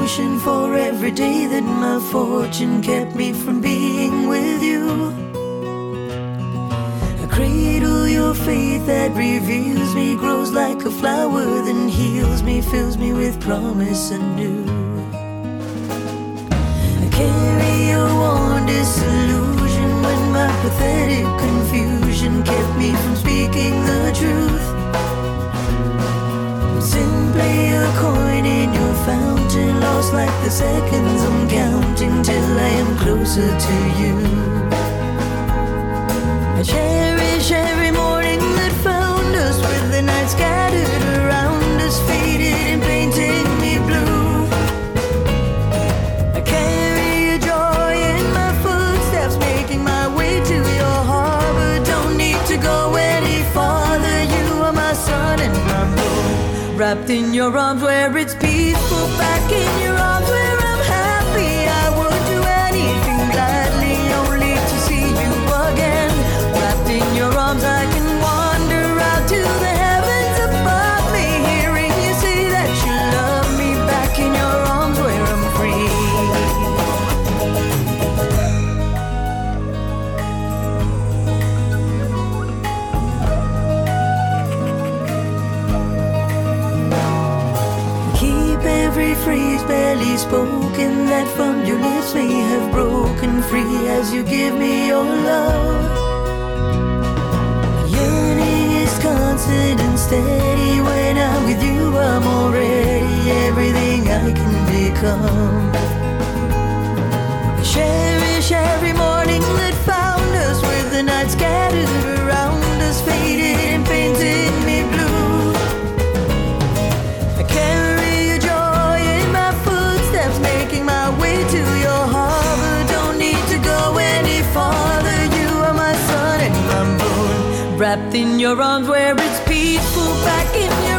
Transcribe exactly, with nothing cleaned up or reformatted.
permission for every day that my fortune kept me from being with you. I cradle your faith that reveals me, grows like a flower, then heals me, fills me with promise anew. I carry your warm disillusion when my pathetic confusion kept me from speaking the truth. Simply a coin in your fountain, lost like the seconds I'm counting till I am closer to you. I cherish every morning that found us, with the night scattered around us, faded and painting me blue. I carry a joy in my footsteps, making my way to your harbor. Don't need to go any farther, you are my sun and my moon. Wrapped in your arms where it's peaceful, back in your arms where I'm happy. I would do anything gladly, only to see you again. Wrapped in your arms I can wander out to the heavens above me, hearing you say that you love me. Back in your arms where I'm free. Every phrase barely spoken that from your lips may have broken free as you give me your love. Yearning is constant and steady. When I'm with you I'm already everything I can become. Cherish every morning that found us, with the night scattered around us, faded and painted me blue. I carry making my way to your harbor. Don't need to go any farther, you are my sun and my moon. Wrapped in your arms where it's peaceful, back in your